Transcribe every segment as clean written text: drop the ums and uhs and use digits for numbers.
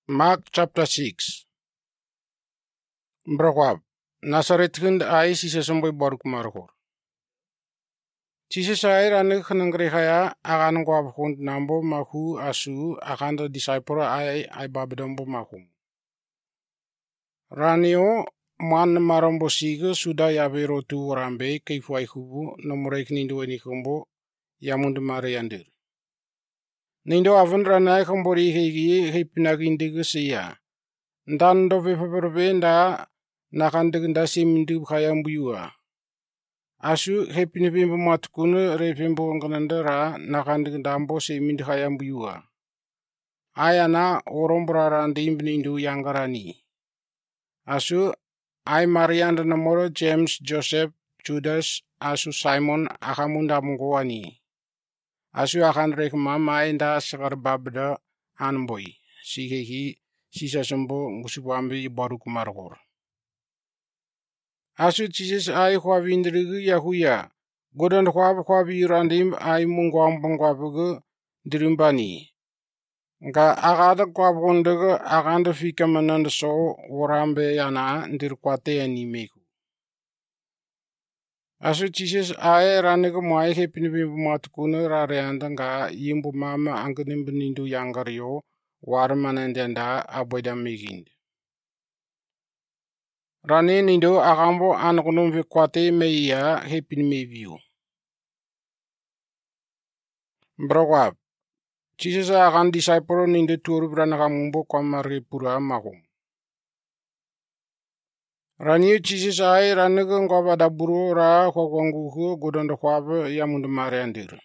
Mark chapter 6. Mbrakwab. Nasaret hind ay si sesomboy boruk marhor. Jesus ay ranig khanangre kaya akan kwab hund nambo mahu asu akan the disciple ay babdombo mahum. Ranio man marombo sige sudah yabero tu rambe kaifuai hubu nomorek nindo ni kumbo yamundu mariandir. Nindo avun ranay kumbori hegi hipinagindig siya. Ndando vepeperbe nda nakandig nda simindu kayambuyua. Asu hepinipimbo matkunu repimbo nganandara nakandig ndambo simindu kayambuyua. Ayana orombrara ndimbnindu yangarani. Asu ay Marianda namoro James, Joseph, Judas, asu Simon akamunda mungwani. Asu akan rekma maenda sekar babda anboy. Sigehi sisa sembo ngusubambi baru kumargor. Asu Jesus ay khwabindrigi yahuya. Godon khwabi randim ay mungwambugu dirimbani. Nga agada khwabundugu aganda fika mananda so warambe yana ndirkwate yani meku. Asu Jesus ay ranigu mwai hepinibimbu matukunu rareanda nga yimbu mama anganimbinindu yangaryo warmanendenda aboida meginde. Rani nindo akambo anakunum vikwate meia hepin meviu. Mbrogwab. Jesus akan disciple nindo turu branakamumbo kwa marge pura mahum. Rani Jesus ay ranigu ngwabada buru ra kwa kwanguhu gudondo kwabe yamundu mariandir.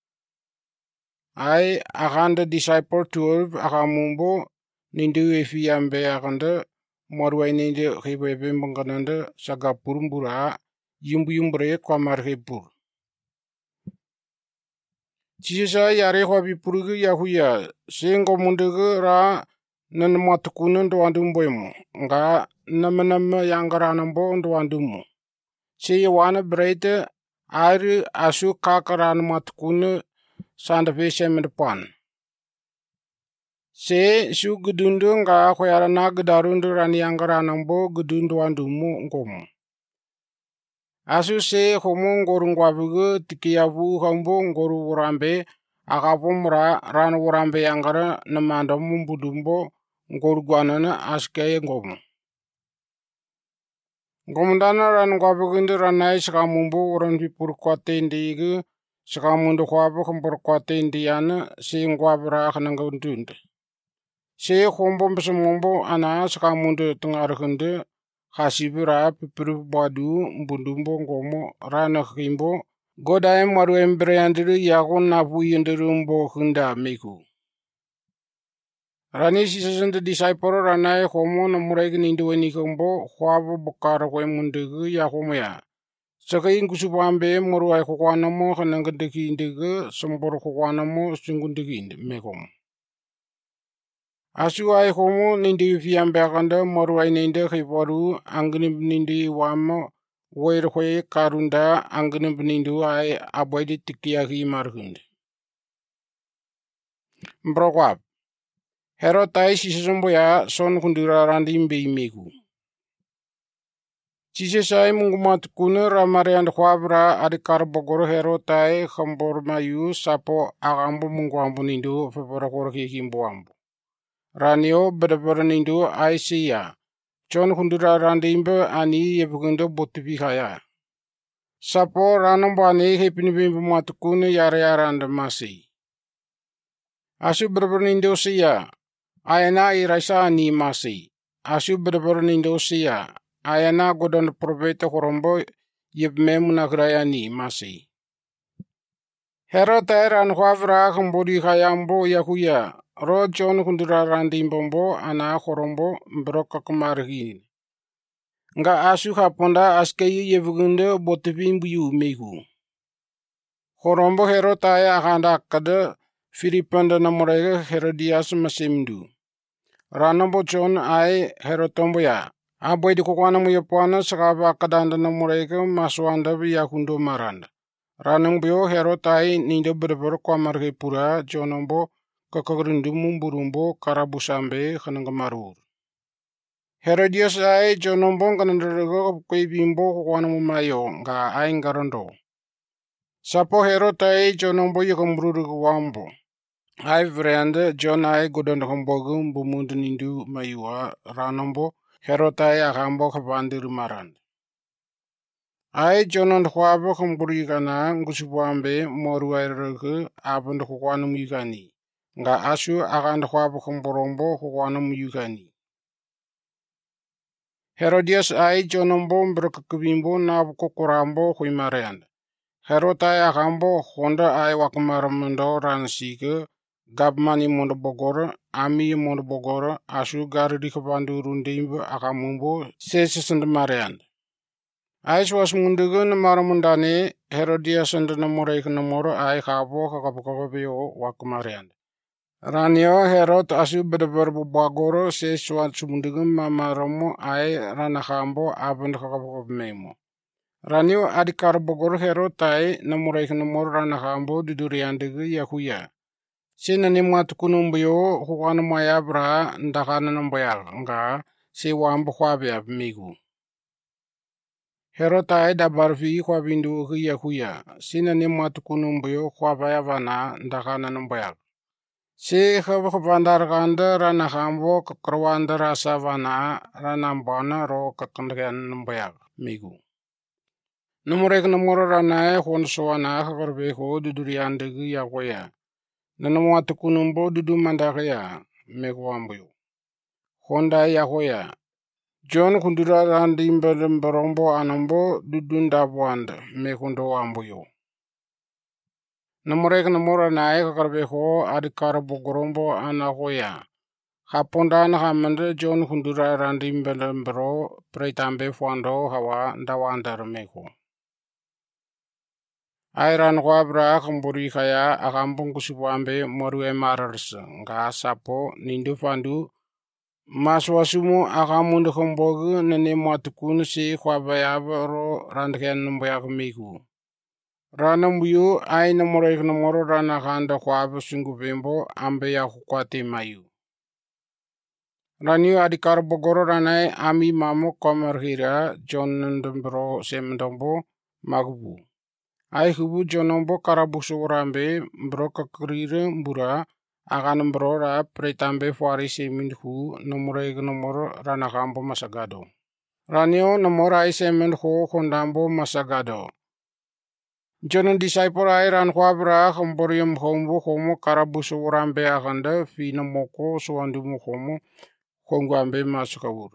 Ay akanda disciple 12 akamumbo nindo efi yambe akanda morwai ninde khibebe mbangananda saga purumbura yumbre kwa marge pur. Jesus yare khwabi purugu yahuya sengo mundugu ra nan matukunu ndwandumboymu nga nama yangaranambo ndwandumu. Se wana breite ari asu kakaran matukunu sandafe semendepan. Se su gudundu nga khoyarana gudarundu rani yangaranambo gudundu wandumu ngomu. Asu se homo ngoru ngwabugu tikiyabu hambo ngoru wurambe akapumra ran wurambe yangara namandamu mbudumbo ngoru gwanana aske ngomu. Ngomundana ran ngwabugundu ranai sakamumbo wuran pipur kwate ndigu sakamundu khwabu kumbur kwate ndiyana se ngwabra khanangundundu. Se hombo mbesumumbo ana sakamundu tungarhundu khasibira pipur badu mbundumbo ngomu rana khimbo godaye maru embreyandiru yagun napu yindurumbo hunda meku. Rani sisasundu disciple ranai homo namuregi ninduweni kumbo khwabu bukara kwe mundugu yahumoya. Sakai ngusubambe maru ay kukwanamo khanangandiki indigu sambor kukwanamo sungundiki mekum. Asu ay homo nindi fiyambe akanda maru ay nindi khibaru anginib nindi wamo wairhwe karunda anginib nindu ay aboidi tikiyahi marhundi. Mbrogwab. Herod ay sisumbo ya son kundura randi mbei meku. Jesus ay mungumat kuna ramariand khwabra adikar bogoro Herod ay khambor mayu sapo agambo munguambu nindu febara himbo ambu. Ranio bedabar nindu ay siya. John kundura randi imbe ani yebugundo botubi kaya. Sapo ranambani hepinibimbu matukunu yara masi. Asu bedabar nindu siya. Ayana irasa ni masi. Asu bedabar nindu siya. Ayana godon profeta horombo yebme munagraya ni masi. Herod ay ran khwavra khambori khayambo yahuya. Ro John kundura randi mbombo ana horombo mbroka kumarhin. Nga asu haponda askayi yebugundo botibimbu yu mehu. Horombo Herod ay akanda akada Filipanda namorega Herodias masimdu. Ranambo John ay Herodombo ya. Aboy di kukwana mo yapwana sakaba akadanda namorega maswanda biyakundo maranda. Ranang bio Herod ay nindo berber kwa marge pura Johnombo kakagrindumu burumbo karabusambe kanangamarur. Herodias ai jonombo kanandaraga kuibimbo kukwana mumayo nga ai ngarondo. Sapo Herod ai jonombo yakamrurugu wambo. Ai vrende John ai godondakambogu bumundu nindu mayua ranombo Herod ai akambo kabandiru marand. Ai jonon khwabo kamburigana ngusubwambe moru airagu abund kukwana muyugani. Nga asu akand khwabo kamborombo kukwana muyugani. Herodias ai jonombo mbrakakabimbo nabu kukurambo kuimarand. Herod ai akambo honda ai wakamaramando ransiga gabmani mondo bogoro ami mondo bogoro asu garidi kabanduru ndimbo akamumbo sesesandamariand. Ai swas mundugu namaramundane Herodias and namoraik namoro ai kabo kakapakabio wakamariand. Ranio Herod asu bedabar bubagoro seswat sumundugu mamaramu ai ranakambo aband kakapakabmemo. Ranio adikar bogoro Herod ai namoraik namoro ranakambo duduriandigu yahuya. Sina ni mwatukunumbuyo kukwana mayabra ndakana nambayal nga si wambo khwabe migu. Herod ai dabarfi khwabindu yahuya. Sina ni mwatukunumbuyo khwabaya vana ndakana nambayal. Si khabandar ganda ranakambo kakarwanda rasa vana ranambana ro kakandagan nambayal migu. Namurek namoro ranae khonswana kakarbeho duduriandigu yahuya. Nanamwatukunumbo dudu mandakaya megwambuyo. Honda yahoya. John kundura randi mbarombo anambo dudu ndabwanda megundo wambuyo. Namurek namora nae kakarbeho adikara bogorombo anahoya. Haponda nahamanda John kundura randi mbaro pretambe fuando hawa ndawandar mego. Airan kwabra kamburi kaya akambung kusubwambe morue mararsa nga sapo nindu fandu maswasumu akamundu kambogu nene mwatukun si kwabayaba ro randken nambayak miku. Ranambuyu ai namoraik namoro ranakanda kwaba sungubembo ambe ya kukwate mayu. Ranyu adikar bogoro ranai ami mamu komarhira John nandambro semendambo magbu. Ai hubu jonombo karabusu urambe mbro kakrire mbura akan mbro ra pretambe fuari semin hu nomore nomoro ranakambo masagado. Ranio nomora ai semin hu kondambo masagado. Jonon disciple ai ran kwabra kamborium hombo homo karabusu urambe akanda fi namoko suandumu homo kongwambe masukawur.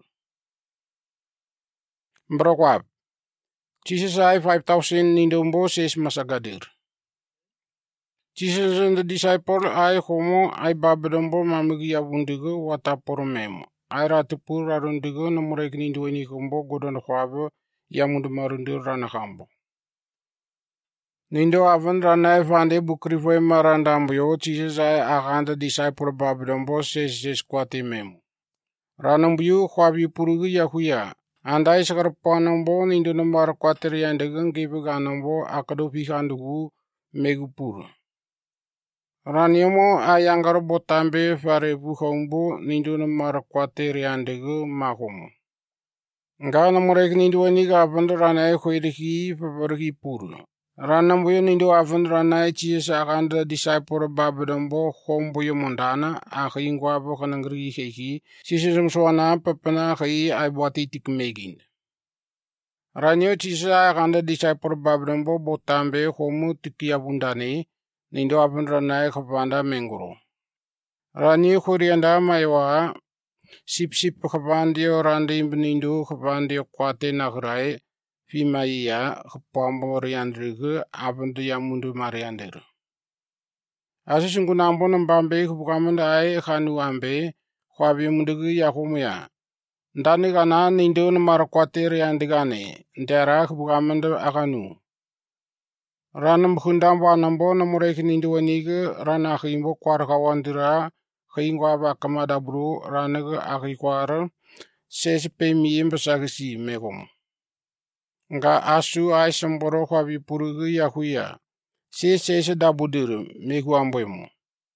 Mbro kwab. Jesus ai 5,000 nindombo ses masagadir. Jesus and the disciple ai homo ai babadombo mamigi abundigo wataporomemo. Ai ratupur arundigo namurek nindueni kumbo godon kwabo yamundu marundur ranakambo. Nindo avan ranai fande bukrifoy marandambo yo Jesus ai aganda disciple babadombo ses kwate memo. Ranambuyu kwabi purugi yahuya. Andai sakar panambo nindo nambar kwateri yandagang gibuganambo akado pikandugu megupur. Ranyomo ayangaro botambe fare buhombo nindo nambar kwateri yandagu mahomo. Nga namurek nindo waniga avanda ranai khuiriki favariki pur. Ranambuyo nindo avanda ranai Jesus akanda disciple babadambo homboyo mondana akhingwabo kanangri heki sisisum swana papana khai aibwati tikmegin. Ranyo Jesus akanda disciple babadambo botambe homo tikiyabundane nindo avanda ranai khapanda mengoro. Ranyo khurianda maywa sip khapandio randi nindo khapandio kwate naghrai Fimaya kepambo riandrigu abendu yamundu mariander. Asusungu nambo nambambe kebukamanda ai khanu ambe khwabi mundugu yakumuya. Ndani kana nindo namarakwate riandigane ndera kebukamanda akanu. Ranam khundambo anambo namurek nindo wanigu ranakhimbo kwarkawandira khingwa bakamadabru ranagu akhikwara sesipe miyembasagisi megom. Nga asu ai samboro khwabi purugu yahuya. Se dabudiru meguamboymo.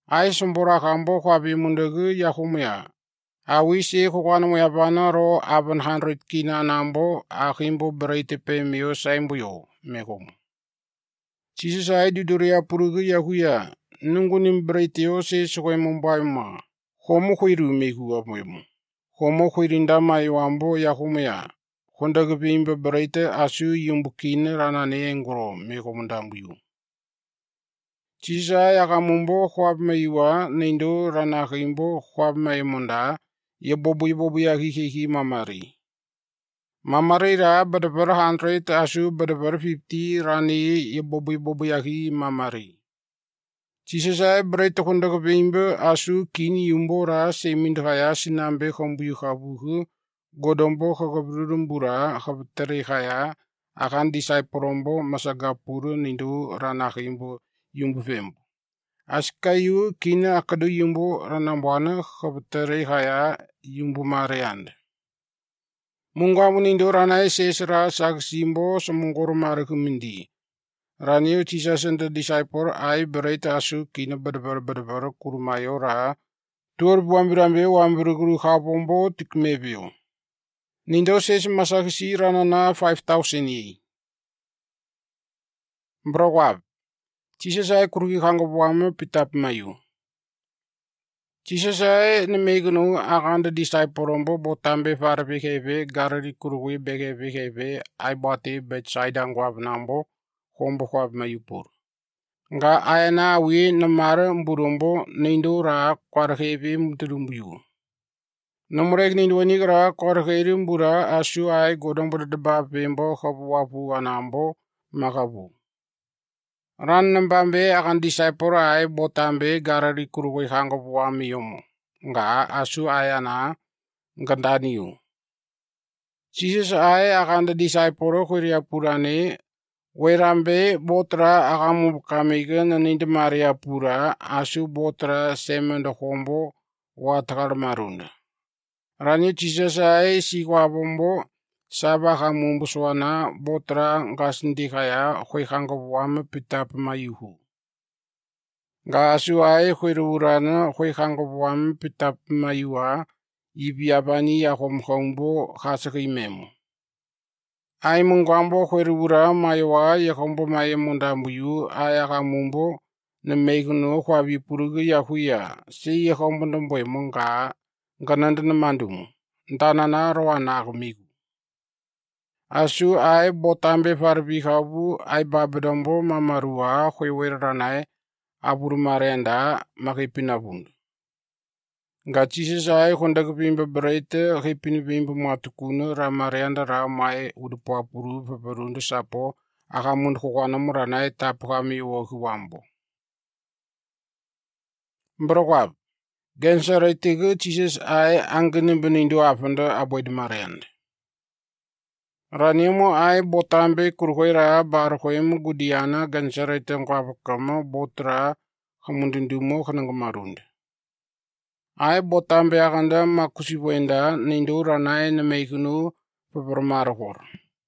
Ai sumbura kambo kwabi mundegu yahumya. Awisi kukwana muyabana ro 700 kina nambo akimbo berete pemio saimbuyo mekom. Chisisai duduria purugu yahuya nungunim bereteo se sokoi mumbaima. Homo khuiru mehu amoymo. Homo khuirinda mayuambo yahumya. Hondagu bimbe berete asu yumbukine ranane engoro mekomundambuyu. Chisa yakamumbo khwab mayuwa nindo ranakimbo khwab mayumunda yebobu yahihi mamari. Mamari ra bedeber 100 asu bedeber 50 rani yebobu yahi mamari. Chisa berete hondagu bimbe asu kini yumbo ra semindhaya sinambe khombuyu khabuhu godombo khagabrulumbura khabteri khaya akan disai porombo masagapuru nindo ranakimbo yumbu fembo. Askayu kina akadu yumbu ranambwana khabteri khaya yumbu mariand. Mungamu nindo ranai sesra sagsimbo semungkor marikumindi. Raniyo cisa senda disciple ai berita asu kina bedebar kurumayo ra tuor buambirambe wambiruguru khabombo tikmebio. Nindo ses masakisi ranana 5,000 yi. Browab. Cisa sai kurugi khango buame pitap mayu. Cisa sai nemegunu akanda disciple rombo botambe farabekebe garari kurugui bekebe ai bate bedside angwab nambo hombo kwab mayupur. Nga ayana wi namara mburumbo nindo ra kwarhebe mutulumbuyu. Nomrek nindo nigra kwarhebe mbura asu ai godombo deba bembo khabu wapu anambo makabu. Ran nambambe akan disciple ai botambe garari kurugui khango buami yomo. Nga asu ayana ngandaniyo. Jesus ai akan disciple kuria purane Werambe botra akamu kamegen ninde Maria pura asu botra semendo hombo watakar marunda. Rani Jesus ai sikwa bombo saba kamumbu swana botra ngasindikaya khango buame pitap mayuhu. Nga asu ai khururana khango buame pitap mayuha ibiabani ya hombo khasakimemo. Ai mungwambo khwerura maywa yakombo maye mundambuyu ayaka mumbo nemegno khwabi purugu yahuya si yakombo ndomboy munga ngananda mandum ntanana roana migu. Asu ai botambe farbi khabu ai babedombo mamarua khweweranae abur marenda makipinabund. Nga Jesus ai khondagu bimbe berete khipini bimbe matukunu ramarenda ramai udupwa puru peperundu sapo akamund khwana muranai tapkami wohuambo. Mbrogwab genseretigu Jesus ai angini benindo afenda aboid marend. Ranimo ai botambe kurhoira barhoim gudiana gensereten kwabkama botra khamundindumo khanangmarund. Ai botambe akanda makusibwenda nindo ranai nemegunu pepermarhor.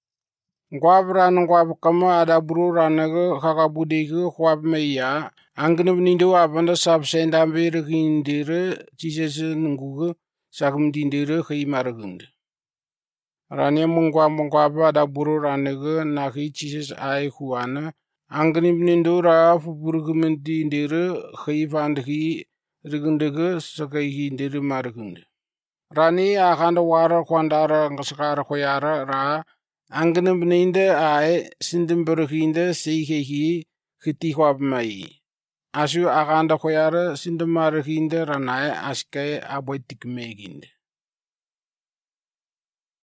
Ngwab kama ada buru ranaga khakabudigu khwab meya angnib nindo abanda sabsenda mbere hindire Jesus nungugu sagmdindire khimargund. Rani mungwab ada buru ranaga nahi Jesus ai khuana angnib nindo ra fuburgumendindire khivandhi rigundege sakai hindire margund. Rani akanda wara kwandara ngaskara khoyara ra angnib ninde ai sindimberhinde seihehi khiti khwab mai. Asu akanda khoyara sindimarhinde ranai aske aboitik meginde.